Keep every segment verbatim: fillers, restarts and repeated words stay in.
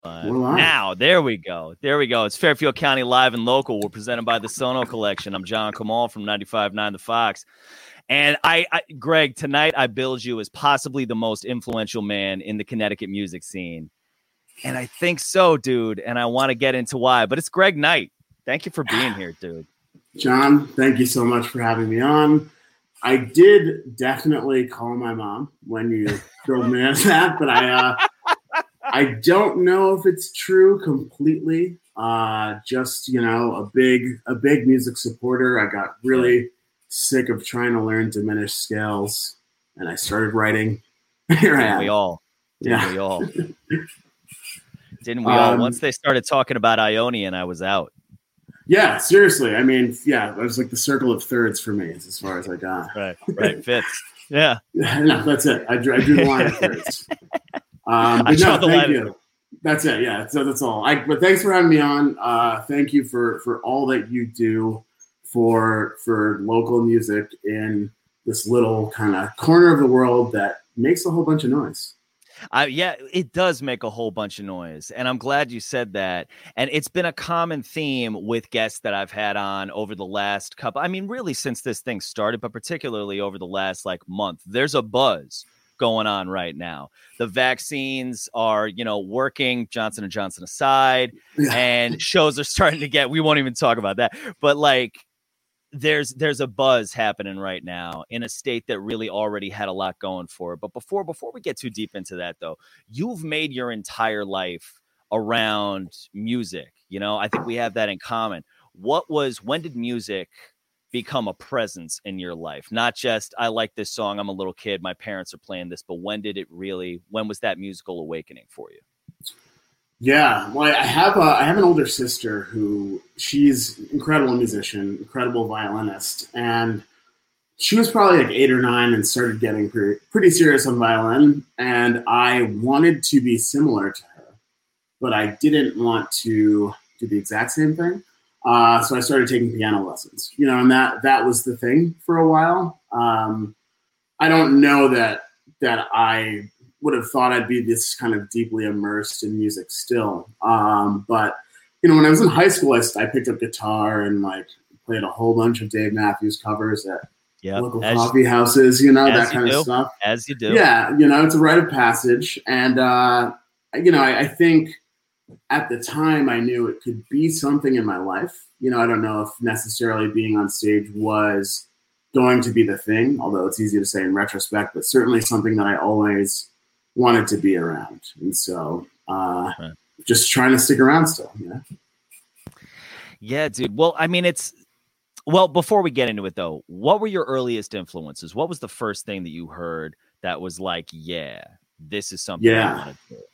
We're live. Now, there we go. There we go. It's Fairfield County Live and Local. We're presented by the Sono Collection. I'm John Kamal from ninety-five point nine The Fox. And I, I, Greg, tonight I billed you as possibly the most influential man in the Connecticut music scene. And I think so, dude. And I want to get into why. But it's Greg Knight. Thank you for being here, dude. John, thank you so much for having me on. I did definitely call my mom when you drove me at that, but I uh, I don't know if it's true completely. Uh, just, you know, a big a big music supporter. I got really sick of trying to learn diminished scales, and I started writing. Here I am. We all. Didn't yeah. we all? Didn't we all? Um, Once they started talking about Ionian, I was out. Yeah, seriously. I mean, yeah, it was like the circle of thirds for me as far as I got. Right, right, fits. Yeah. No, that's it. I drew, I drew the line of thirds. Um, but no, thank you. That's it. Yeah, so that's all. I, but thanks for having me on. Uh, thank you for, for all that you do for for local music in this little kind of corner of the world that makes a whole bunch of noise. Uh, yeah, it does make a whole bunch of noise. And I'm glad you said that. And it's been a common theme with guests that I've had on over the last couple. I mean, really since this thing started, but particularly over the last like month, there's a buzz going on right now. The vaccines are, you know, working, Johnson and Johnson aside, Yeah. and shows are starting to get, we won't even talk about that. But like, there's there's a buzz happening right now in a state that really already had a lot going for it. But before before we get too deep into that, though, you've made your entire life around music. You know, I think we have that in common. What was, when did music become a presence in your life? Not just, I like this song, I'm a little kid, my parents are playing this, but when did it really, when was that musical awakening for you? Yeah, well, I have a, I have an older sister who, she's an incredible musician, incredible violinist, and she was probably like eight or nine and started getting pretty, pretty serious on violin, and I wanted to be similar to her, but I didn't want to do the exact same thing. Uh, so I started taking piano lessons, you know, and that that was the thing for a while. Um, I don't know that that I would have thought I'd be this kind of deeply immersed in music still. Um, but, you know, when I was in high school, I, I picked up guitar and like played a whole bunch of Dave Matthews covers at yep. local as, coffee houses, you know, that kind do. of stuff. As you do. Yeah. You know, it's a rite of passage. And, uh, you know, I, I think at the time I knew it could be something in my life. You know, I don't know if necessarily being on stage was going to be the thing, although it's easy to say in retrospect, but certainly something that I always wanted to be around. And so uh, right. just trying to stick around still. You know? Yeah, dude. Well, I mean, it's, well, before we get into it though, what were your earliest influences? What was the first thing that you heard that was like, yeah, this is something yeah. I want to do?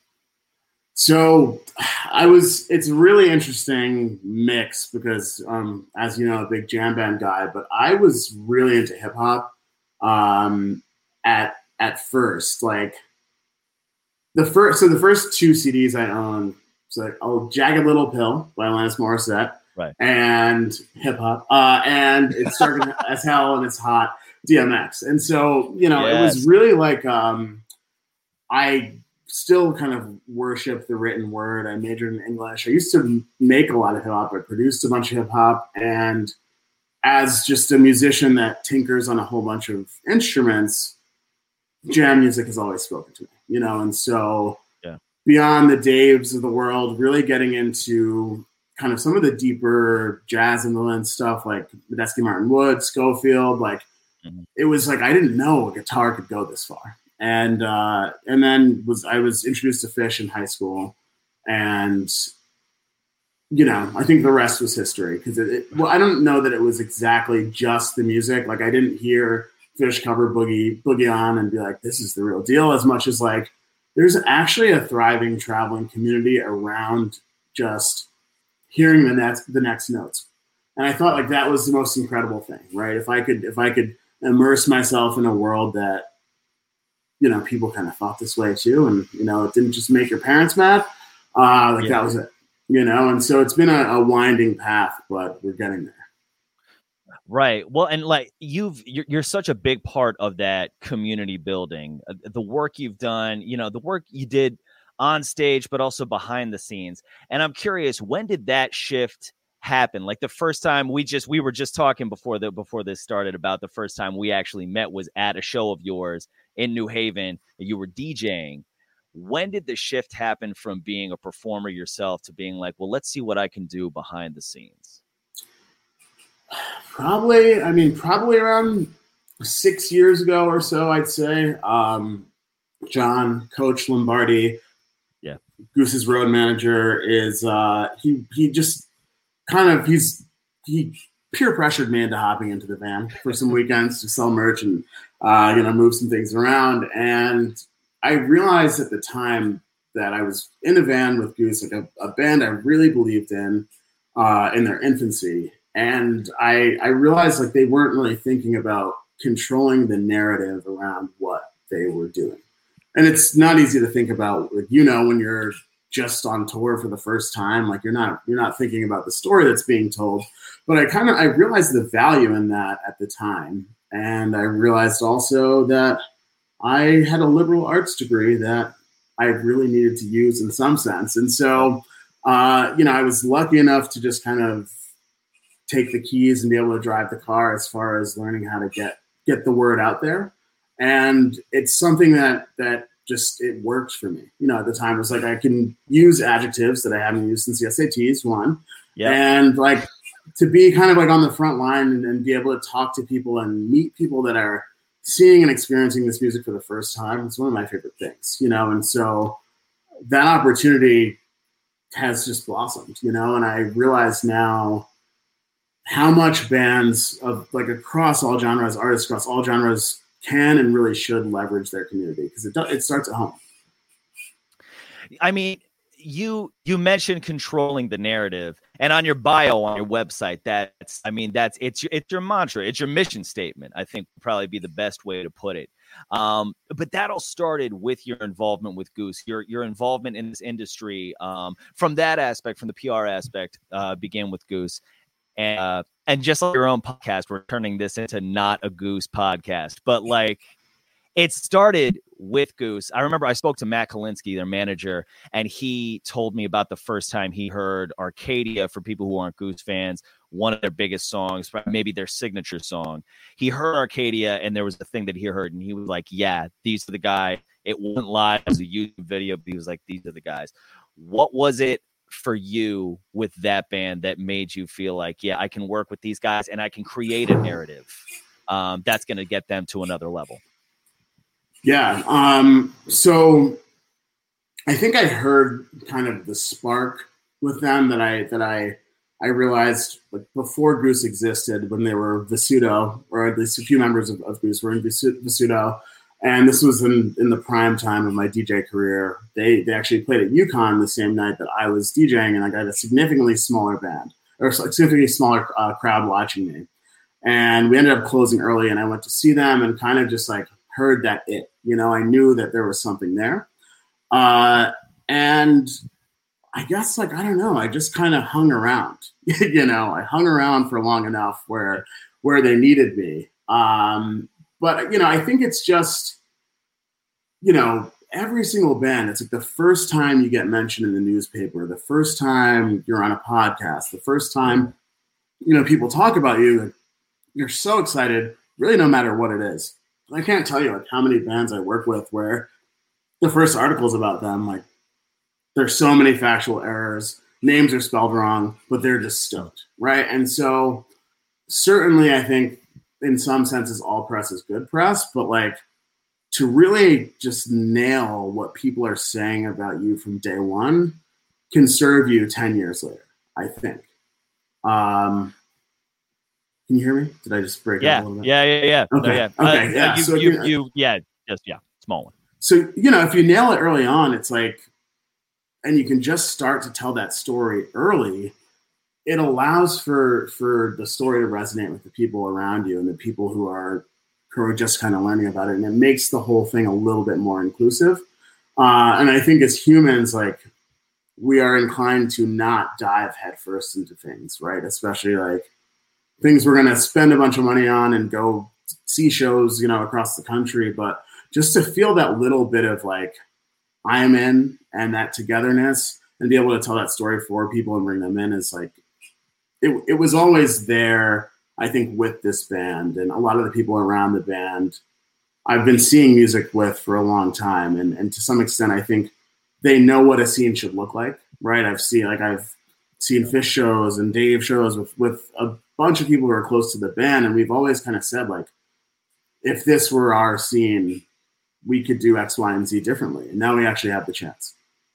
So I was, it's a really interesting mix because, um, as you know, a big jam band guy, but I was really into hip hop um, at, at first, like the first, so the first two C Ds I owned, so like, oh, Jagged Little Pill by Alanis Morissette, right, and hip hop, uh, and It's Dark as Hell and It's Hot, D M X. And so, you know, yes. it was really like, um, I still kind of worship the written word. I majored in English. I used to make a lot of hip hop. I produced a bunch of hip hop. And as just a musician that tinkers on a whole bunch of instruments, jam music has always spoken to me, you know? And so yeah. beyond the Daves of the world, really getting into kind of some of the deeper jazz influence stuff like Medeski Martin Wood, Schofield, like mm-hmm. it was like, I didn't know a guitar could go this far. And uh, and then was I was introduced to Phish in high school, and you know I think the rest was history because it, it. Well, I don't know that it was exactly just the music. Like I didn't hear Phish cover Boogie Boogie On and be like, this is the real deal. As much as like there's actually a thriving traveling community around just hearing the next the next notes. And I thought like that was the most incredible thing, right? If I could if I could immerse myself in a world that, you know, people kind of thought this way too. And, you know, it didn't just make your parents mad. Uh, like yeah. that was it, you know? And so it's been a, a winding path, but we're getting there. Right. Well, and like you've, you're, you're such a big part of that community building, uh, the work you've done, you know, the work you did on stage, but also behind the scenes. And I'm curious, when did that shift happen? Like the first time we just, we were just talking before the, before this started about the first time we actually met was at a show of yours in New Haven, and you were DJing. When did the shift happen from being a performer yourself to being like, well, let's see what I can do behind the scenes? Probably, I mean, probably around six years ago or so, I'd say. Um, John, Coach Lombardi, yeah, Goose's road manager, is uh, he he just kind of he's he peer pressured me into hopping into the van for some weekends to sell merch and uh, you know move some things around. And I realized at the time that I was in a van with Goose, like a, a band I really believed in uh, in their infancy, and I I realized like they weren't really thinking about controlling the narrative around what they were doing. And it's not easy to think about, like, you know, when you're just on tour for the first time, like you're not, you're not thinking about the story that's being told. But I kind of, I realized the value in that at the time. And I realized also that I had a liberal arts degree that I really needed to use in some sense. And so, uh, you know, I was lucky enough to just kind of take the keys and be able to drive the car as far as learning how to get, get the word out there. And it's something that, that just, it worked for me. You know, at the time it was like, I can use adjectives that I haven't used since the S A Ts, one. Yep. And like to be kind of like on the front line and, and be able to talk to people and meet people that are seeing and experiencing this music for the first time. It's one of my favorite things, you know? And so that opportunity has just blossomed, you know? And I realize now how much bands of like across all genres, artists across all genres, can and really should leverage their community, because it does, it starts at home. I mean, you you mentioned controlling the narrative, and on your bio on your website, that's I mean that's it's it's your mantra, it's your mission statement. I think would probably be the best way to put it. Um, but that all started with your involvement with Goose, your your involvement in this industry. Um, from that aspect, from the P R aspect, uh, began with Goose. And, uh, and just like your own podcast, we're turning this into not a Goose podcast, but like it started with Goose. I remember I spoke to Matt Kalinsky, their manager, and he told me about the first time he heard Arcadia. For people who aren't Goose fans, one of their biggest songs, maybe their signature song. He heard Arcadia, and there was the thing that he heard, and he was like, yeah, these are the guys. It wasn't live. It was a YouTube video, but he was like, these are the guys. What was it for you with that band that made you feel like, yeah, I can work with these guys and I can create a narrative um, that's going to get them to another level? Yeah. Um, so I think I heard kind of the spark with them that I, that I, I realized like before Goose existed, when they were Visudo, or at least a few members of, of Goose were in Visudo. And this was in, in the prime time of my D J career. They they actually played at UConn the same night that I was DJing, and I got a significantly smaller band, or a significantly smaller uh, crowd watching me. And we ended up closing early, and I went to see them and kind of just like heard that it, you know, I knew that there was something there. Uh, and I guess like, I don't know, I just kind of hung around, you know, I hung around for long enough where, where they needed me. Um, But, you know, I think it's just, you know, every single band, it's like the first time you get mentioned in the newspaper, the first time you're on a podcast, the first time, you know, people talk about you, you're so excited, really no matter what it is. I can't tell you like how many bands I work with where the first articles about them, like there's so many factual errors, names are spelled wrong, but they're just stoked, right? And so certainly I think, in some senses, all press is good press, but like to really just nail what people are saying about you from day one can serve you ten years later, I think. Um, can you hear me? Did I just break yeah. up a little bit? Yeah, yeah, yeah. Okay, no, yeah. okay, uh, yeah. You, so you, you, you, yeah, just, yeah, small one. So, you know, if you nail it early on, it's like, and you can just start to tell that story early, it allows for for the story to resonate with the people around you and the people who are who are just kind of learning about it, and it makes the whole thing a little bit more inclusive. Uh, and I think as humans, like we are inclined to not dive headfirst into things, right? Especially like things we're going to spend a bunch of money on and go see shows, you know, across the country. But just to feel that little bit of like I'm in, and that togetherness, and be able to tell that story for people and bring them in is like, it, it was always there, I think, with this band and a lot of the people around the band I've been seeing music with for a long time. And, and to some extent, I think they know what a scene should look like, right? I've seen, like I've seen Fish shows and Dave shows with, with a bunch of people who are close to the band. And we've always kind of said, like, if this were our scene, we could do X, Y, and Z differently. And now we actually have the chance.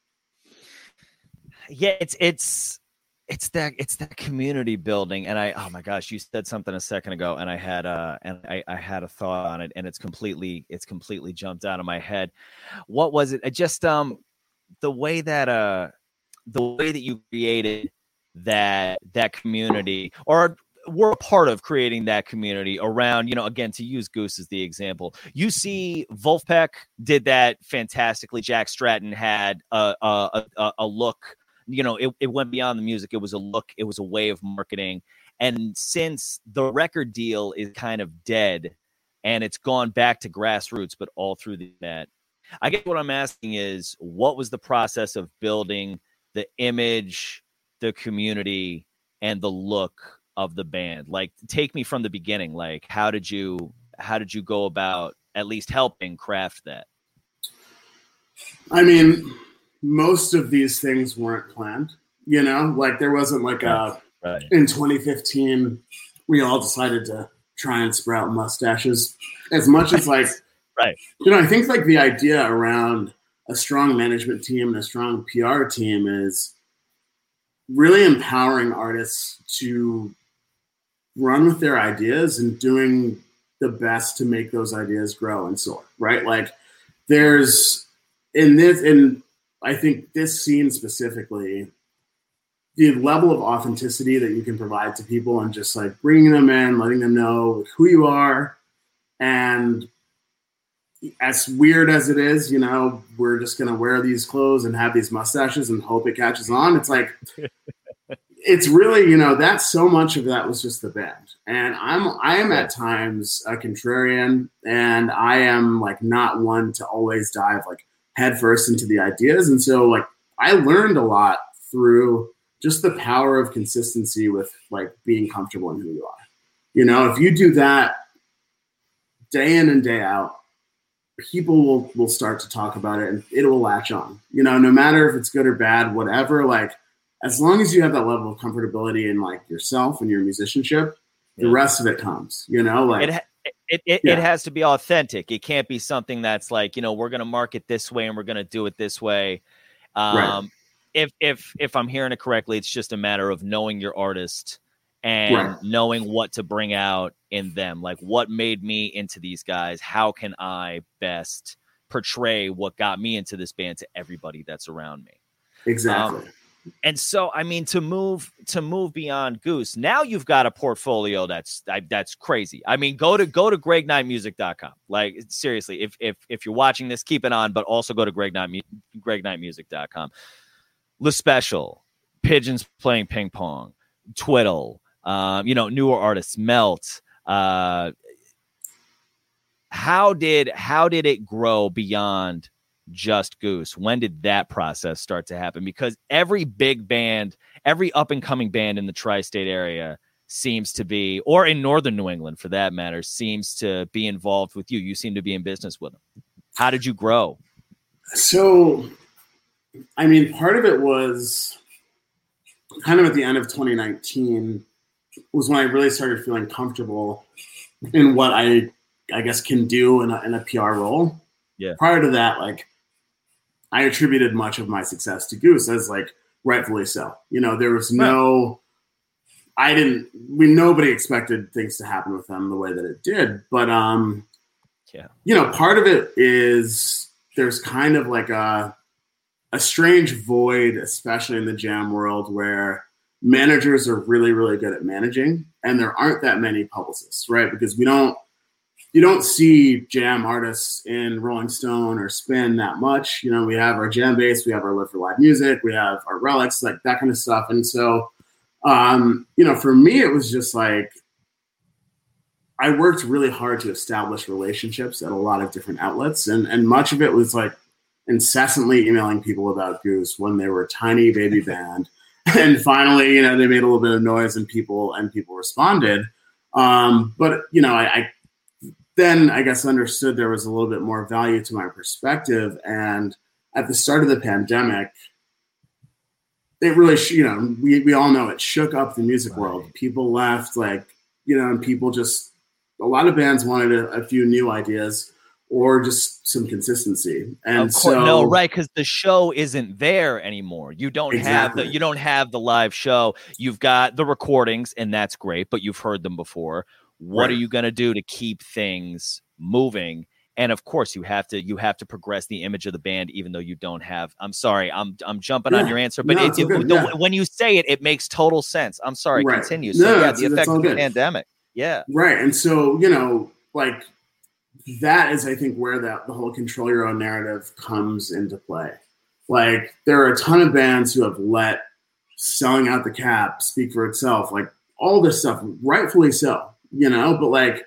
Yeah, it's, it's, It's that it's that community building, and I oh my gosh, you said something a second ago, and I had uh and I, I had a thought on it, and it's completely it's completely jumped out of my head. What was it? I just um the way that uh the way that you created that that community, or we're a part of creating that community around, you know, again, to use Goose as the example. You see, Vulfpeck did that fantastically. Jack Stratton had a a a, a look. You know, it, it went beyond the music. It was a look. It was a way of marketing. And since the record deal is kind of dead and it's gone back to grassroots, but all through the net, I guess what I'm asking is, what was the process of building the image, the community, and the look of the band? Like, take me from the beginning. Like, how did you, how did you go about at least helping craft that? I mean, most of these things weren't planned, you know, like there wasn't like a, right. In twenty fifteen, we all decided to try and sprout mustaches as much as like, right. You know, I think like the idea around a strong management team and a strong P R team is really empowering artists to run with their ideas and doing the best to make those ideas grow and soar, right? Like there's in this, in I think this scene specifically, the level of authenticity that you can provide to people and just like bringing them in, letting them know who you are. And as weird as it is, you know, we're just going to wear these clothes and have these mustaches and hope it catches on. It's like, it's really, you know, that's so much of that was just the band. And I'm, I am at times a contrarian, and I am like not one to always dive like head first into the ideas. And so like I learned a lot through just the power of consistency with like being comfortable in who you are. You know, if you do that day in and day out, people will, will start to talk about it and it will latch on, you know, no matter if it's good or bad, whatever, like as long as you have that level of comfortability in like yourself and your musicianship, the rest of it comes, you know, like it, It it, yeah. it has to be authentic. It can't be something that's like, you know, we're going to market this way and we're going to do it this way. Um, right. If if if I'm hearing it correctly, it's just a matter of knowing your artist and right. knowing what to bring out in them. Like, what made me into these guys? How can I best portray what got me into this band to everybody that's around me? Exactly. Um, And so, I mean, to move to move beyond Goose, now you've got a portfolio that's that's crazy. I mean, go to go to greg knight music dot com. Like, seriously, if if if you're watching this, keep it on, but also go to greg knight music dot com. Le Special, Pigeons Playing Ping Pong, Twiddle, um, you know, newer artists, Melt. Uh, how did how did it grow beyond just Goose? When did that process start to happen? Because every big band, every up and coming band in the tri-state area seems to be, or in Northern New England for that matter, seems to be involved with you. You seem to be in business with them. How did you grow? So, I mean, part of it was kind of at the end of twenty nineteen was when I really started feeling comfortable in what I, I guess, can do in a, in a P R role. Yeah. Prior to that, like, I attributed much of my success to Goose, as like rightfully so. You know, there was no, I didn't, we, nobody expected things to happen with them the way that it did. But, um, yeah, you know, part of it is there's kind of like a, a strange void, especially in the jam world, where managers are really, really good at managing, and there aren't that many publicists, right? Because we don't, you don't see jam artists in Rolling Stone or Spin that much. You know, we have our Jam Base, we have our Live for Live Music, we have our Relics, like that kind of stuff. And so, um, you know, for me, it was just like, I worked really hard to establish relationships at a lot of different outlets. And, and much of it was like incessantly emailing people about Goose when they were a tiny baby band. And finally, you know, they made a little bit of noise and people and people responded. Um, but, you know, I, I then I guess understood there was a little bit more value to my perspective. And at the start of the pandemic, it really, you know, we, we all know it shook up the music world. People left, like, you know, and people just, a lot of bands wanted a, a few new ideas or just some consistency. And of course, so, no, right, because the show isn't there anymore. You don't exactly. have the you don't have the live show. You've got the recordings, and that's great, but you've heard them before. What right. are you going to do to keep things moving? And of course, you have to you have to progress the image of the band, even though you don't have. I'm sorry, I'm I'm jumping yeah. on your answer, but no, it, it, the, yeah. when you say it, it makes total sense. I'm sorry, right. continue. No, So yeah, that's, the effect of the good. pandemic. Yeah, right. And so, you know, like that is, I think, where that the whole control your own narrative comes into play. Like there are a ton of bands who have let selling out the cap speak for itself, like all this stuff, rightfully so, you know, but like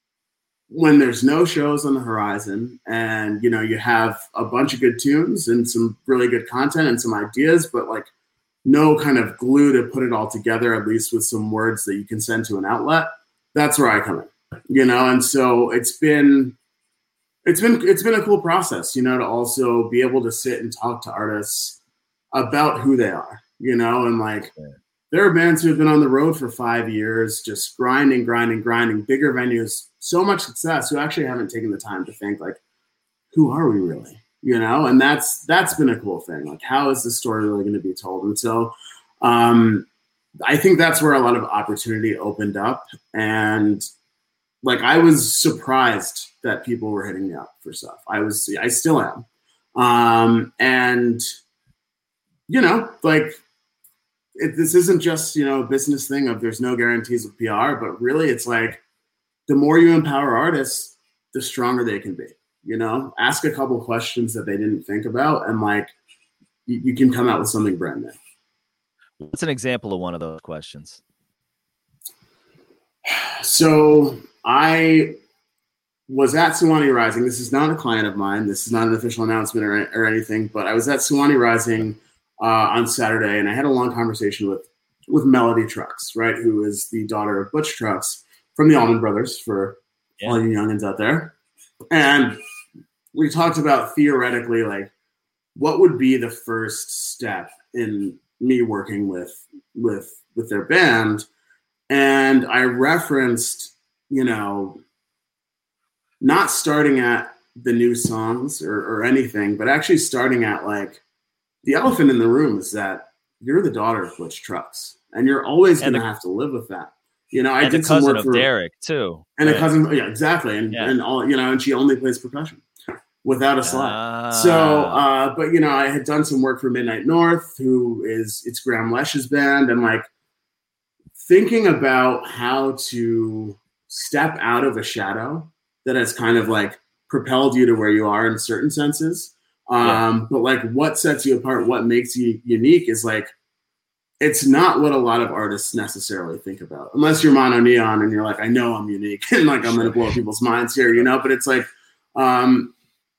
when there's no shows on the horizon and, you know, you have a bunch of good tunes and some really good content and some ideas, but like no kind of glue to put it all together, at least with some words that you can send to an outlet, that's where I come in, you know? And so it's been, it's been, it's been a cool process, you know, to also be able to sit and talk to artists about who they are, you know, and like, there are bands who have been on the road for five years, just grinding, grinding, grinding, bigger venues, so much success, who actually haven't taken the time to think like, who are we really? You know, and that's that's been a cool thing. Like, how is this story really going to be told? And so um, I think that's where a lot of opportunity opened up. And like, I was surprised that people were hitting me up for stuff. I was, I still am. Um, and, you know, like, It, this isn't just, you know, a business thing of there's no guarantees of P R, but really it's like the more you empower artists, the stronger they can be, you know, ask a couple questions that they didn't think about. And like, you, you can come out with something brand new. What's an example of one of those questions? So I was at Suwannee Rising. This is not a client of mine. This is not an official announcement or, or anything, but I was at Suwannee Rising Uh, on Saturday, and I had a long conversation with with Melody Trucks, right, who is the daughter of Butch Trucks from the Allman Brothers, for yeah. all you youngins out there. And we talked about theoretically, like, what would be the first step in me working with with with their band. And I referenced, you know, not starting at the new songs or, or anything, but actually starting at like, the elephant in the room is that you're the daughter of Butch Trucks, and you're always going to have to live with that. You know, I and did a some cousin work of for Derek too, and right? a cousin, yeah, exactly, and yeah. and all, you know, and she only plays percussion without a slide. Ah. So, uh, but you know, I had done some work for Midnight North, who is it's Graham Lesch's band, and like thinking about how to step out of a shadow that has kind of like propelled you to where you are in certain senses. Um, yeah. But like what sets you apart, what makes you unique is like, it's not what a lot of artists necessarily think about, unless you're Mono Neon and you're like, I know I'm unique and like, I'm going to blow people's minds here, you know, but it's like, um,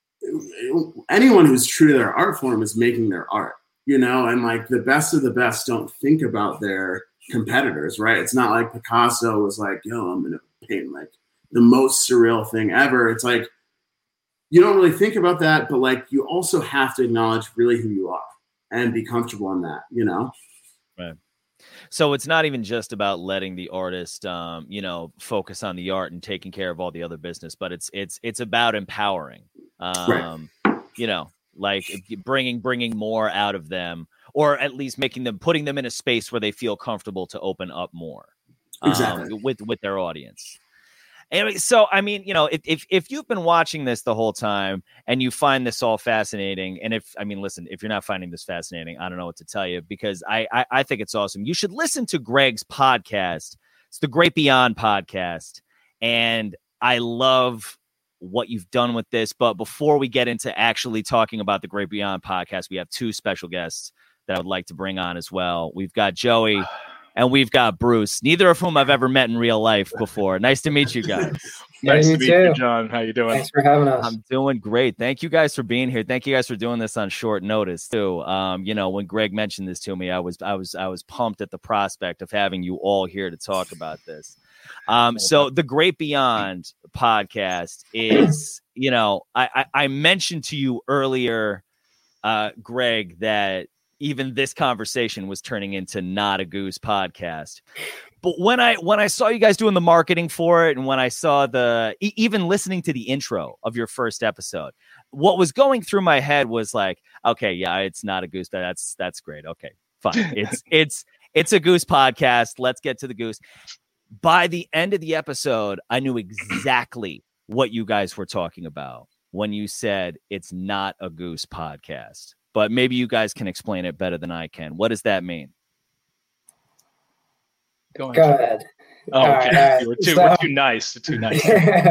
anyone who's true to their art form is making their art, you know, and like the best of the best don't think about their competitors, right? It's not like Picasso was like, yo, I'm going to paint like the most surreal thing ever. It's like, you don't really think about that, but like you also have to acknowledge really who you are and be comfortable in that, you know? Right. So it's not even just about letting the artist, um, you know, focus on the art and taking care of all the other business, but it's, it's, it's about empowering, um, right. you know, like bringing, bringing more out of them, or at least making them, putting them in a space where they feel comfortable to open up more um, exactly. with, with their audience. Anyway, so, I mean, you know, if, if if you've been watching this the whole time and you find this all fascinating, and if, I mean, listen, if you're not finding this fascinating, I don't know what to tell you, because I, I, I think it's awesome. You should listen to Greg's podcast. It's the Great Beyond podcast. And I love what you've done with this. But before we get into actually talking about the Great Beyond podcast, we have two special guests that I would like to bring on as well. We've got Joey and we've got Bruce, neither of whom I've ever met in real life before. Nice to meet you guys. Nice Hey, to you meet too. you, John. How you doing? Thanks for having us. I'm doing great. Thank you guys for being here. Thank you guys for doing this on short notice too. Um, you know, when Greg mentioned this to me, I was I was I was pumped at the prospect of having you all here to talk about this. Um, so the Great Beyond podcast is, you know, I, I, I mentioned to you earlier, uh, Greg, that even this conversation was turning into Not a Goose podcast. But when I when I saw you guys doing the marketing for it, and when I saw the e- even listening to the intro of your first episode, what was going through my head was like, okay, yeah, it's Not a Goose. That's that's great. Okay, fine. It's it's it's a Goose podcast. Let's get to the Goose. By the end of the episode, I knew exactly what you guys were talking about when you said it's not a Goose podcast. But maybe you guys can explain it better than I can. What does that mean? Go ahead. Go ahead. Oh, okay. Right, we're, too, so, we're too nice. Too nice.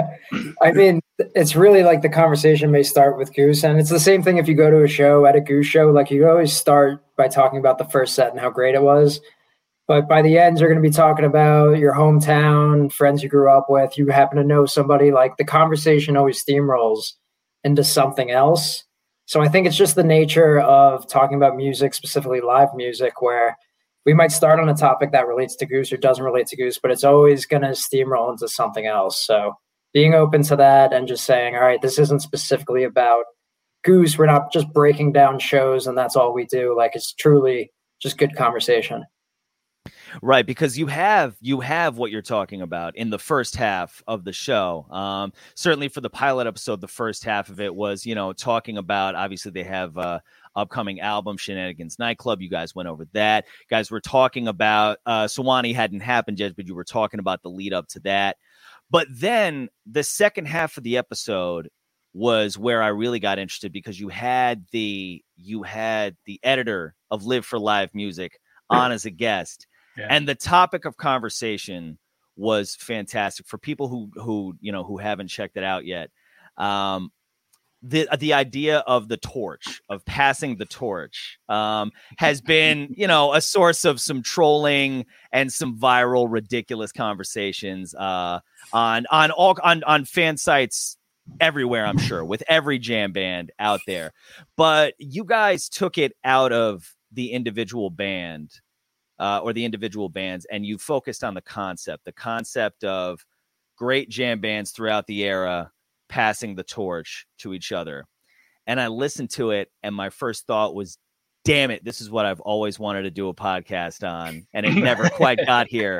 I mean, it's really like the conversation may start with Goose, and it's the same thing if you go to a show at a Goose show. Like you always start by talking about the first set and how great it was. But by the end, you're going to be talking about your hometown, friends you grew up with. You happen to know somebody. Like the conversation always steamrolls into something else. So I think it's just the nature of talking about music, specifically live music, where we might start on a topic that relates to Goose or doesn't relate to Goose, but it's always going to steamroll into something else. So being open to that and just saying, all right, this isn't specifically about Goose. We're not just breaking down shows and that's all we do. Like it's truly just good conversation. Right, because you have you have what you're talking about in the first half of the show. Um, certainly for the pilot episode, the first half of it was, you know, talking about, obviously they have uh, upcoming album Shenanigans Nightclub. You guys went over that. You guys were talking about uh, Sewanee hadn't happened yet, but you were talking about the lead up to that. But then the second half of the episode was where I really got interested, because you had the you had the editor of Live for Live Music on as a guest. Yeah. And the topic of conversation was fantastic for people who, who, you know, who haven't checked it out yet. Um, the, the idea of the torch, of passing the torch, um, has been, you know, a source of some trolling and some viral, ridiculous conversations, uh, on, on all, on, on fan sites everywhere, I'm sure, with every jam band out there. But you guys took it out of the individual band, Uh, or the individual bands, and you focused on the concept, the concept of great jam bands throughout the era passing the torch to each other. And I listened to it, and my first thought was, damn it, this is what I've always wanted to do a podcast on, and it never quite got here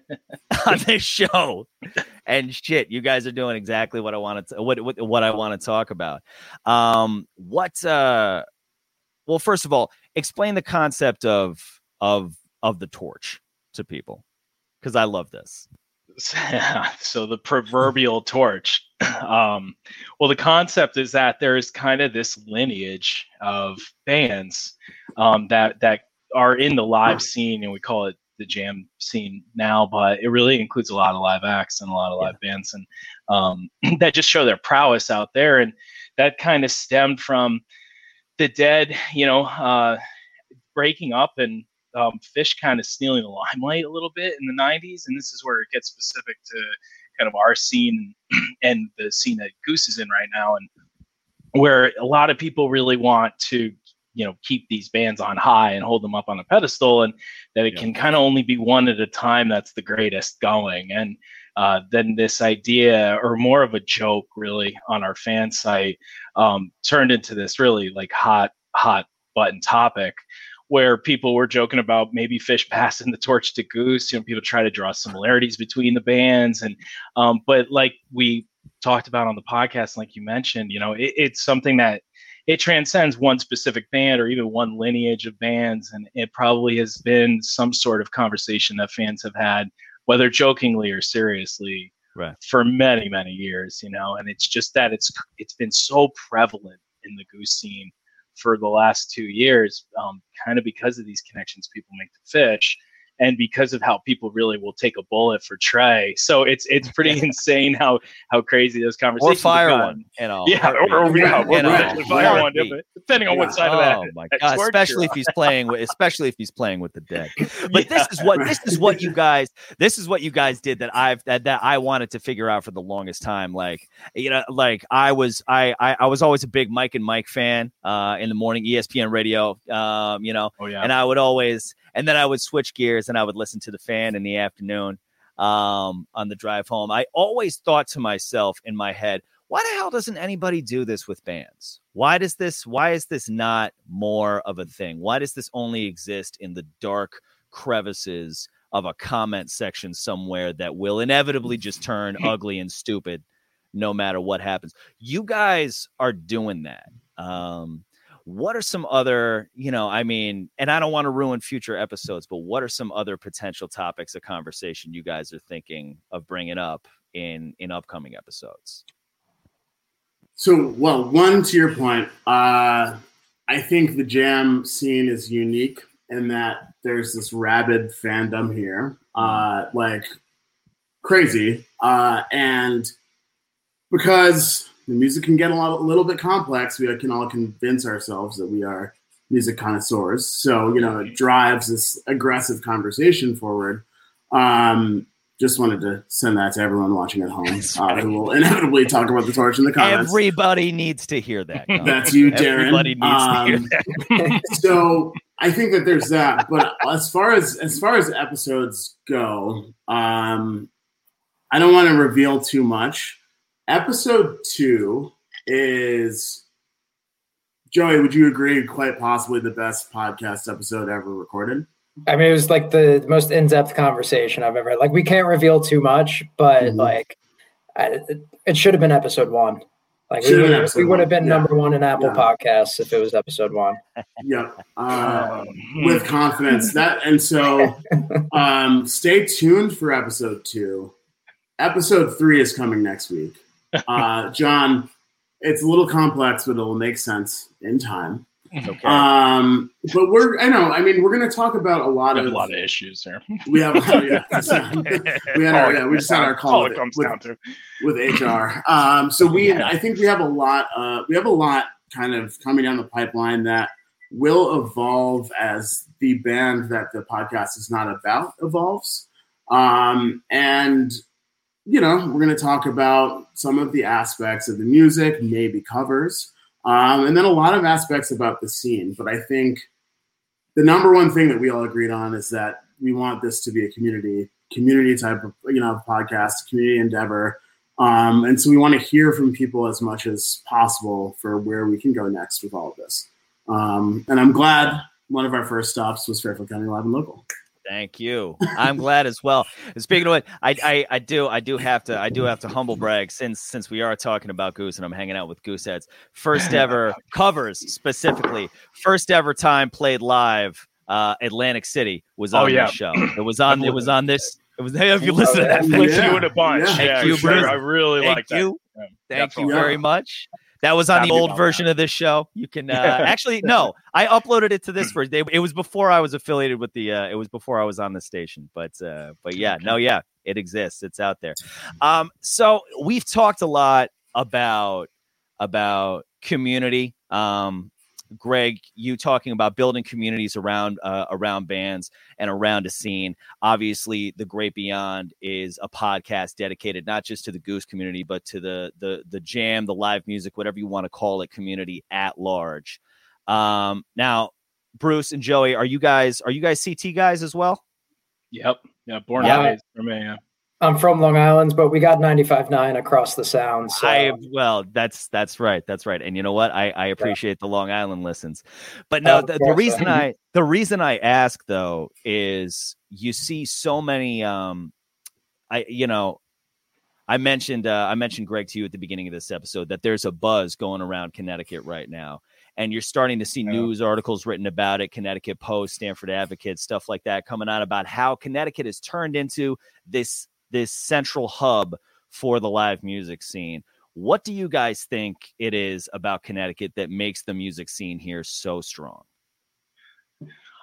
on this show. And shit, you guys are doing exactly what I wanted to, what, what, what I want to talk about. Um, what, uh, well, first of all, explain the concept of, of, of the torch to people, because I love this. So the proverbial torch. Um, well, the concept is that there is kind of this lineage of bands um, that that are in the live scene, and we call it the jam scene now, but it really includes a lot of live acts and a lot of live yeah. bands, and um, that just show their prowess out there. And that kind of stemmed from the Dead, you know, uh, breaking up and Um, Phish kind of stealing the limelight a little bit in the nineties, and this is where it gets specific to kind of our scene and the scene that Goose is in right now, and where a lot of people really want to, you know, keep these bands on high and hold them up on a pedestal, and that it yeah. can kind of only be one at a time that's the greatest going. And uh, then this idea, or more of a joke really, on our fan site um, turned into this really like hot, hot button topic, where people were joking about maybe Phish passing the torch to Goose. You know, people try to draw similarities between the bands, and um, but like we talked about on the podcast, like you mentioned, you know, it, it's something that it transcends one specific band or even one lineage of bands, and it probably has been some sort of conversation that fans have had, whether jokingly or seriously, right, for many, many years. You know, and it's just that it's it's been so prevalent in the Goose scene for the last two years, um, kind of because of these connections people make to Phish. and because of how people really will take a bullet for Trey. So it's it's pretty insane how how crazy those conversations or fire have one, you know, yeah, or, or, yeah, or you know, potentially fire one, depending on yeah. what side oh, of that. my that God, especially you're if he's playing with, especially if he's playing with the dead. But yeah. this is what this is what you guys this is what you guys did that I've that, that I wanted to figure out for the longest time. Like, you know, like I was I I, I was always a big Mike and Mike fan uh, in the morning, E S P N radio, um, you know, oh, yeah. and I would always and then I would switch gears and I would listen to the Fan in the afternoon um, on the drive home. I always thought to myself in my head, why the hell doesn't anybody do this with bands? Why does this, why is this not more of a thing? Why does this only exist in the dark crevices of a comment section somewhere that will inevitably just turn ugly and stupid no matter what happens? You guys are doing that. Um, what are some other, you know, I mean, and I don't want to ruin future episodes, but what are some other potential topics of conversation you guys are thinking of bringing up in, in upcoming episodes? So, well, one, to your point, uh, I think the jam scene is unique in that there's this rabid fandom here, uh, like crazy. Uh, and because the music can get a, lot, a little bit complex, we can all convince ourselves that we are music connoisseurs. So, you know, it drives this aggressive conversation forward. Um, Just wanted to send that to everyone watching at home, uh, who will inevitably talk about the torch in the comments. Everybody needs to hear that. No? That's you, Darren. Everybody needs um, to hear that. So I think that there's that. But as far as as far as episodes go, um, I don't want to reveal too much. Episode two is, Joey, would you agree, quite possibly the best podcast episode ever recorded? I mean, it was like the most in-depth conversation I've ever had. Like, we can't reveal too much, but mm-hmm. like, I, it should have been episode one. Like, we, would, we would have been yeah. number one in Apple yeah. Podcasts if it was episode one. Yeah, uh, with confidence. That and so, um, stay tuned for episode two. Episode three is coming next week. Uh, John, it's a little complex, but it'll make sense in time. Okay. Um, but we're, I know, I mean, we're going to talk about a lot we have of a lot of issues there. We have, yeah, we had our, yeah, we just had our call with, it comes with, down to. with H R. Um, so we, yeah. I think we have a lot, uh, we have a lot kind of coming down the pipeline that will evolve as the band that the podcast is not about evolves. Um, and, you know, we're going to talk about some of the aspects of the music, maybe covers. Um, and then a lot of aspects about the scene. But I think the number one thing that we all agreed on is that we want this to be a community, community type of, you know, podcast, community endeavor. Um, and so we want to hear from people as much as possible for where we can go next with all of this. Um, and I'm glad one of our first stops was Fairfield County Live and Local. Thank you. I'm glad as well. And speaking of it, I, I I do I do have to I do have to humble brag since since we are talking about Goose and I'm hanging out with Gooseheads. First ever covers specifically. First ever time played live. Uh, Atlantic City was on oh, yeah. this show. It was on. It was on this. It was. Hey, if you listen to that, thank yeah. you in a bunch. Yeah. Thank yeah, you, sure. I really Thank like you. that. Thank Definitely. you very much. That was on Happy the old about version that. of this show. You can uh, actually no. I uploaded it to this first. It was before I was affiliated with the. Uh, it was before I was on the station. But uh, but yeah, no, yeah, it exists. It's out there. Um, so we've talked a lot about about community. Um, Greg, you talking about building communities around uh, around bands and around a scene. Obviously, The Great Beyond is a podcast dedicated not just to the Goose community, but to the the the jam, the live music, whatever you want to call it, community at large. Um, now, Bruce and Joey, are you guys are you guys C T guys as well? Yep. Yeah. Born Yeah. and raised for me. Yeah. I'm from Long Island, but we got ninety-five point nine across the sound. So. I well, that's that's right, that's right. And you know what? I, I appreciate the Long Island listens, but no, Oh, the, of the course. reason I the reason I ask though is you see so many. Um, I you know, I mentioned uh, I mentioned Greg to you at the beginning of this episode that there's a buzz going around Connecticut right now. And you're starting to see Yeah. news articles written about it, Connecticut Post, Stanford Advocate, stuff like that coming out about how Connecticut has turned into this this central hub for the live music scene. What do you guys think it is about Connecticut that makes the music scene here so strong?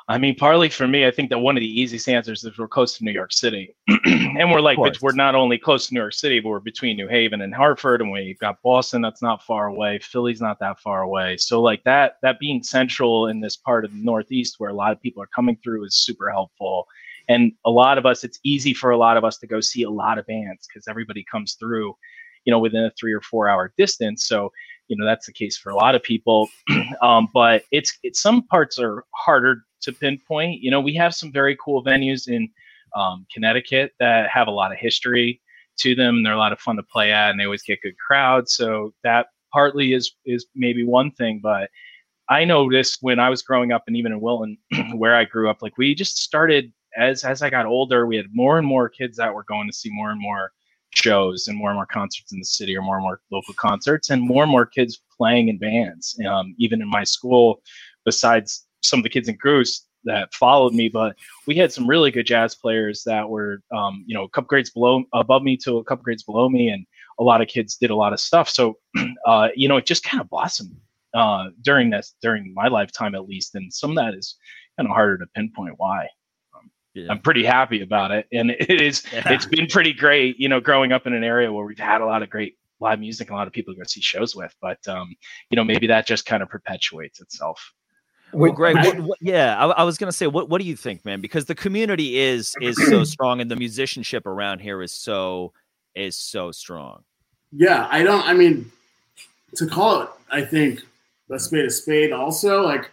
I mean, partly for me, I think that one of the easiest answers is we're close to New York City. And we're like, but we're not only close to New York City, but we're between New Haven and Hartford. And we've got Boston that's not far away. Philly's not that far away. So like that, that being central in this part of the Northeast where a lot of people are coming through is super helpful. And a lot of us, it's easy for a lot of us to go see a lot of bands because everybody comes through, you know, within a three or four hour distance. So, you know, that's the case for a lot of people. um, but it's, it's some parts are harder to pinpoint. You know, we have some very cool venues in um, Connecticut that have a lot of history to them, and they're a lot of fun to play at, and they always get good crowds. So that partly is is maybe one thing. But I noticed when I was growing up, and even in Wilton, where I grew up, like we just started as as I got older, we had more and more kids that were going to see more and more shows and more and more concerts in the city, or more and more local concerts, and more and more kids playing in bands. Um, even in my school, besides some of the kids in Goose that followed me, but we had some really good jazz players that were, um, you know, a couple grades below, above me to a couple grades below me, and a lot of kids did a lot of stuff. So, uh, you know, it just kind of blossomed uh, during this, during my lifetime at least, and some of that is kind of harder to pinpoint why. Um, yeah. I'm pretty happy about it, and it is. Yeah. It's been pretty great, you know, growing up in an area where we've had a lot of great live music and a lot of people to go see shows with. But um, you know, maybe that just kind of perpetuates itself. Well, Greg, what, what, yeah, I, I was gonna say, what what do you think, man? Because the community is is so strong, and the musicianship around here is so is so strong. Yeah, I don't. I mean, to call it, I think a spade a spade. Also, like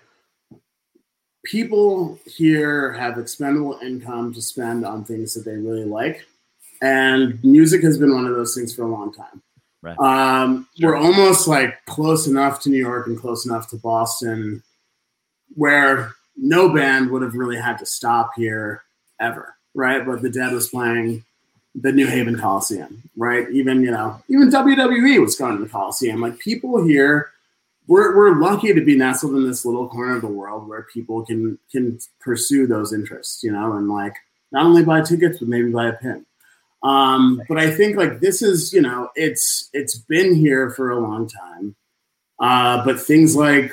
people here have expendable income to spend on things that they really like, and music has been one of those things for a long time. Right. Um, sure. We're almost like close enough to New York and close enough to Boston, where no band would have really had to stop here ever, right? But the Dead was playing the New Haven Coliseum, right? Even, you know, even W W E was going to the Coliseum. Like people here, we're we're lucky to be nestled in this little corner of the world where people can can pursue those interests, you know, and like not only buy tickets, but maybe buy a pin. Um, but I think like this is, you know, it's it's been here for a long time. Uh, but things like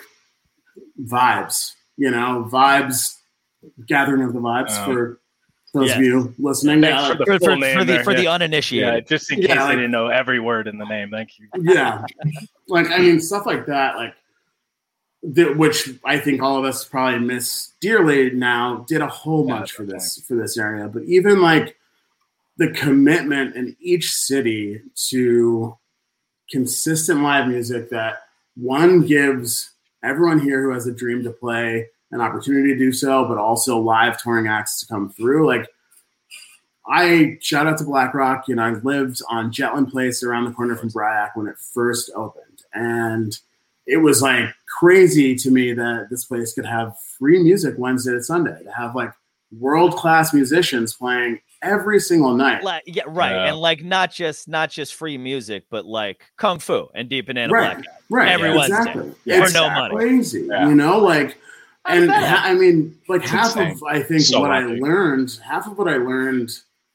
Vibes, you know, Vibes, Gathering of the Vibes um, for those yeah. of you listening. Yeah, uh, for the, for, for, name for the, there, for yeah. the uninitiated. Yeah, just in case yeah, like, I didn't know every word in the name. Thank you. Yeah. Like, I mean, stuff like that, like, the, which I think all of us probably miss dearly now, did a whole yeah, bunch for this, point. for this area. But even like the commitment in each city to consistent live music that one gives everyone here who has a dream to play an opportunity to do so, but also live touring acts to come through. Like, I shout out to Black Rock. You know, I lived on Jetland Place around the corner from Bryac when it first opened. And it was like crazy to me that this place could have free music Wednesday to Sunday, to have like world-class musicians playing every single night. Like, yeah, right. Yeah. And like not just not just free music, but like Kung Fu and Deep in Anna right. Black. Right. Every yeah, Wednesday. Exactly. For it's no money. Crazy. Yeah. You know, like and ha- I mean, like it's half insane. of I think so what happy. I learned, half of what I learned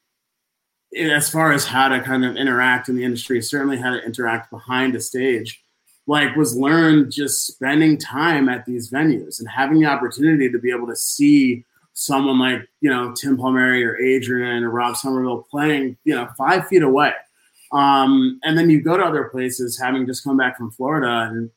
as far as how to kind of interact in the industry, certainly how to interact behind a stage, like was learned just spending time at these venues and having the opportunity to be able to see someone like, you know, Tim Palmieri or Adrian or Rob Somerville playing, you know, five feet away. Um, and then you go to other places, having just come back from Florida and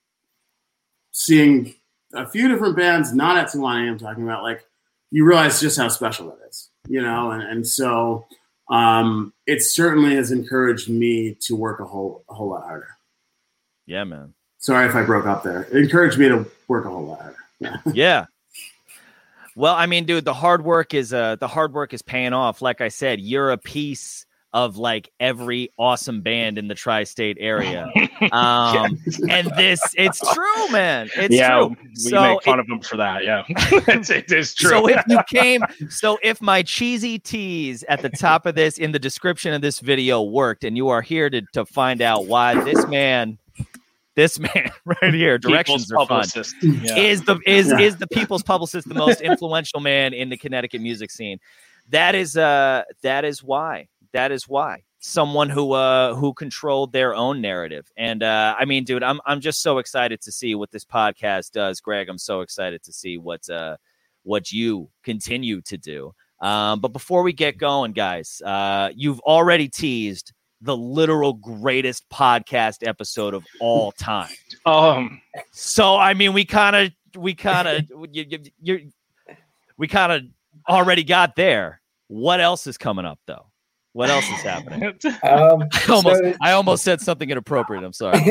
seeing a few different bands, not at Solani, I'm talking about, like, you realize just how special that is, you know? And, and so um, it certainly has encouraged me to work a whole, a whole lot harder. Yeah, man. Sorry if I broke up there. It encouraged me to work a whole lot harder. Yeah. Yeah. Well, I mean, dude, the hard work is uh, the hard work is paying off. Like I said, you're a piece of like every awesome band in the tri-state area. Um, yes. And this, it's true, man. It's yeah, true. We so make fun it, of them for that. Yeah, it's, it is true. So if you came, so if my cheesy tease at the top of this, in the description of this video worked, and you are here to, to find out why this man, this man right here, directions people's are fun, yeah. is the, is, yeah. is the people's publicist, the most influential man in the Connecticut music scene. That is, uh, that is why. That is why someone who uh, who controlled their own narrative. And uh, I mean, dude, I'm I'm just so excited to see what this podcast does, Greg. I'm so excited to see what uh, what you continue to do. Um, but before we get going, guys, uh, you've already teased the literal greatest podcast episode of all time. Um, so I mean, we kind of, we kind of, you, you, you, we kind of already got there. What else is coming up, though? What else is happening? Um, I almost, so, I almost said something inappropriate. I'm sorry.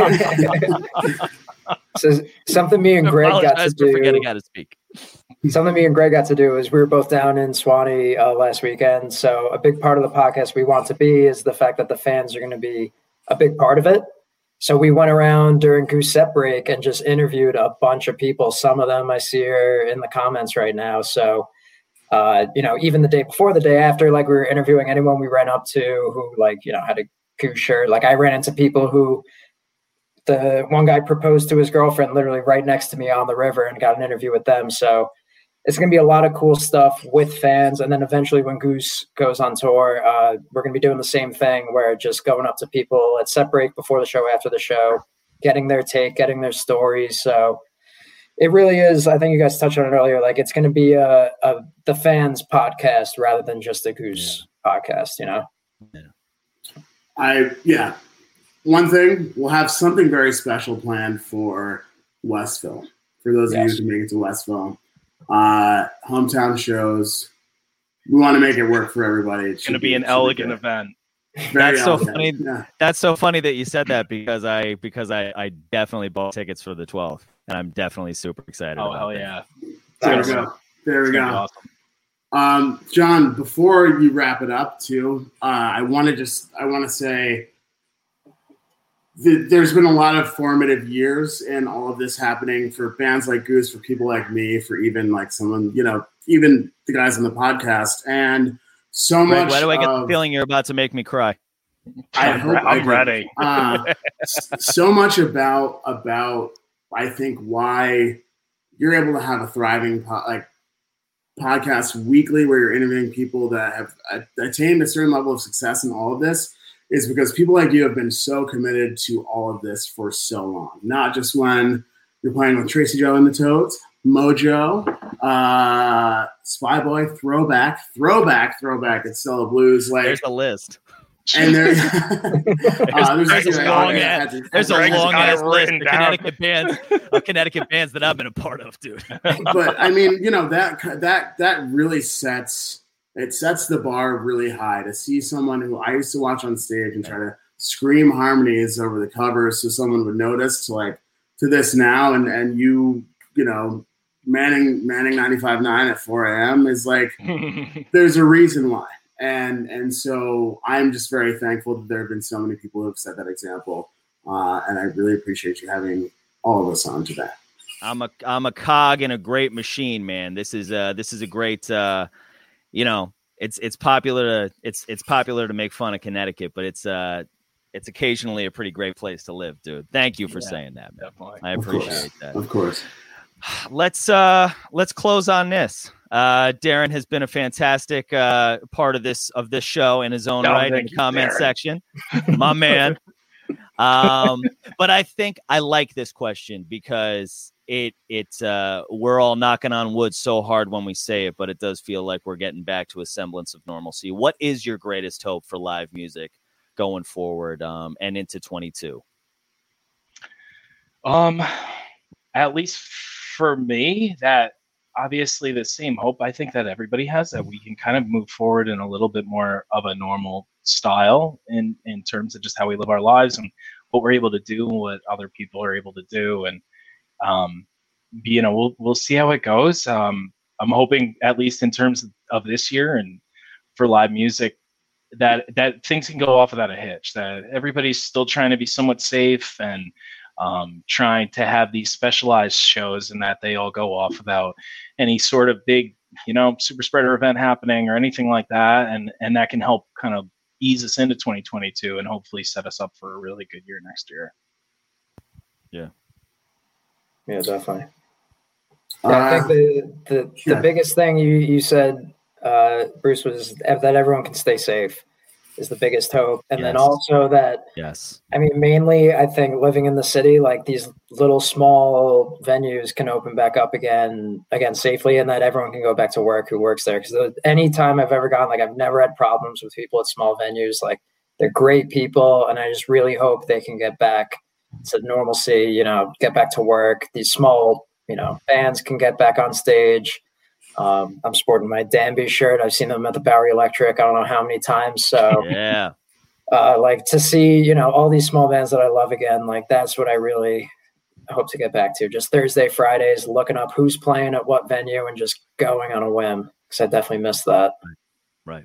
So something me and Greg got to do. Forgetting how to speak. Something me and Greg got to do is we were both down in Swanee uh, last weekend. So a big part of the podcast we want to be is the fact that the fans are going to be a big part of it. So we went around during Goose Set Break and just interviewed a bunch of people. Some of them I see are in the comments right now. So, uh, you know, even the day before, the day after, like we were interviewing anyone we ran up to who like, you know, had a Goose shirt. Like I ran into people who, the one guy proposed to his girlfriend literally right next to me on the river and got an interview with them. So it's going to be a lot of cool stuff with fans. And then eventually when Goose goes on tour, uh, we're going to be doing the same thing where just going up to people at set break before the show, after the show, getting their take, getting their stories. So it really is. I think you guys touched on it earlier. Like it's going to be a, a, the fans podcast rather than just a Goose yeah. podcast, you know? Yeah. I, yeah. One thing, we'll have something very special planned for Westville. For those yes. of you who make it to Westville, uh, hometown shows. We want to make it work for everybody. It's going to be an elegant event. Very That's elegant. so funny. Yeah. That's so funny that you said that because I because I, I definitely bought tickets for the twelfth, and I'm definitely super excited. Oh about hell that. yeah! There we go. There we go. Awesome. Um, John, before you wrap it up, too, uh, I want to just I want to say. There's been a lot of formative years in all of this happening for bands like Goose, for people like me, for even like someone, you know, even the guys on the podcast. And so Greg, much. Why do I get of, the feeling you're about to make me cry? I hope I'm I ready. Uh, so much about, about, I think, why you're able to have a thriving po- like podcast weekly where you're interviewing people that have attained a certain level of success in all of this. Is because people like you have been so committed to all of this for so long. Not just when you're playing with Tracy Joe and the Toads, Mojo, uh, Spy Boy, Throwback, Throwback, Throwback, it's still a blues. Like, there's a list. And there, uh, there's, there's a long ass, there's a long ass list of down. Connecticut bands, of Connecticut bands that I've been a part of, dude. But I mean, you know, that that that really sets. It sets the bar really high to see someone who I used to watch on stage and try to scream harmonies over the covers so someone would notice to like to this now and, and you, you know, manning manning ninety-five point nine at four a.m. is like there's a reason why. And and so I'm just very thankful that there have been so many people who have set that example. Uh, and I really appreciate you having all of us on to that. I'm a I'm a cog in a great machine, man. This is uh this is a great uh you know, it's it's popular to it's it's popular to make fun of Connecticut, but it's uh it's occasionally a pretty great place to live, dude. Thank you for yeah, saying that, man. Definitely. I appreciate of that. Of course. Let's uh let's close on this. Uh Darren has been a fantastic uh part of this of this show in his own no, right in the you, comment Darren. section. My man. Um but I think I like this question because It it uh, we're all knocking on wood so hard when we say it, but it does feel like we're getting back to a semblance of normalcy. What is your greatest hope for live music going forward um, and into twenty-two? Um, at least for me, that obviously the same hope I think that everybody has, that we can kind of move forward in a little bit more of a normal style in in terms of just how we live our lives and what we're able to do and what other people are able to do. And Um, you know, we'll we'll see how it goes. Um, I'm hoping, at least in terms of this year and for live music, that that things can go off without a hitch. That everybody's still trying to be somewhat safe and um, trying to have these specialized shows, and that they all go off without any sort of big, you know, super spreader event happening or anything like that. And and that can help kind of ease us into twenty twenty-two and hopefully set us up for a really good year next year. Yeah. Yeah, definitely. Yeah, uh, I think the the, sure. the biggest thing you, you said, uh, Bruce, was that everyone can stay safe. is the biggest hope. And yes. then also that, yes, I mean, mainly I think living in the city, like these little small venues can open back up again, again safely, and that everyone can go back to work who works there. Because any time I've ever gone, like I've never had problems with people at small venues. Like they're great people, and I just really hope they can get back to normalcy, you know, get back to work. These small, you know, bands can get back on stage. Um, I'm sporting my Danby shirt. I've seen them at the Bowery Electric I don't know how many times. So yeah, uh, like to see, you know, all these small bands that I love again, like that's what I really hope to get back to. Just Thursday, Fridays, looking up who's playing at what venue and just going on a whim, because I definitely missed that. Right.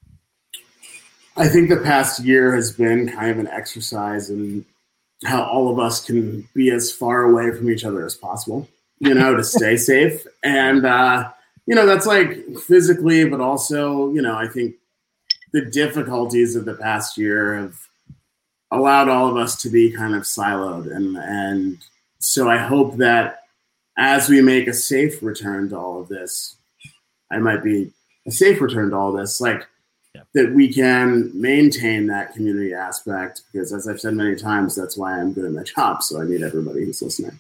I think the past year has been kind of an exercise in how all of us can be as far away from each other as possible, you know, to stay safe. And, uh, you know, that's like physically, but also, you know, I think the difficulties of the past year have allowed all of us to be kind of siloed. And, and so I hope that as we make a safe return to all of this, I might be a safe return to all this, like yeah. that we can maintain that community aspect, because as I've said many times, that's why I'm good at my job. So I need everybody who's listening.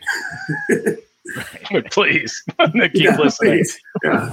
Right. Please keep yeah, listening. Yeah.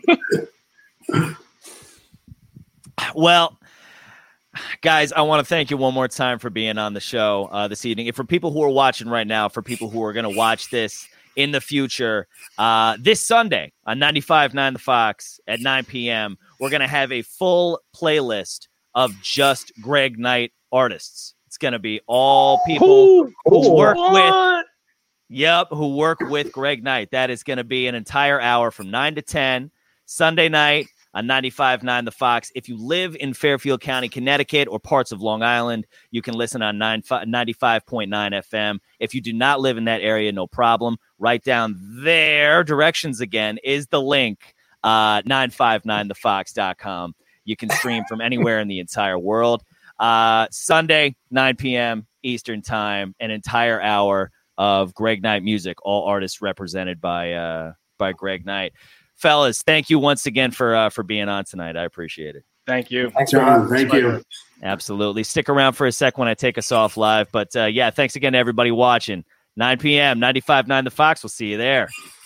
Well, guys, I want to thank you one more time for being on the show uh, this evening. And for people who are watching right now, for people who are going to watch this in the future, uh, this Sunday on ninety-five point nine The Fox at nine p.m., we're going to have a full playlist of just Greg Knight artists. It's going to be all people Ooh, who work what? with Yep, who work with Greg Knight. That is going to be an entire hour from nine to ten, Sunday night on ninety-five point nine The Fox. If you live in Fairfield County, Connecticut, or parts of Long Island, you can listen on ninety-five point nine F M. If you do not live in that area, no problem. Right down there, directions again, is the link, uh, nine five nine the fox dot com. You can stream from anywhere in the entire world. Uh, Sunday, nine p.m. Eastern Time, an entire hour of Greg Knight music, all artists represented by uh, by Greg Knight. Fellas, thank you once again for uh, for being on tonight. I appreciate it. Thank you. Thanks, John. Thank you. Absolutely. Stick around for a sec when I take us off live. But uh, yeah, thanks again to everybody watching. nine p.m., ninety-five point nine The Fox. We'll see you there.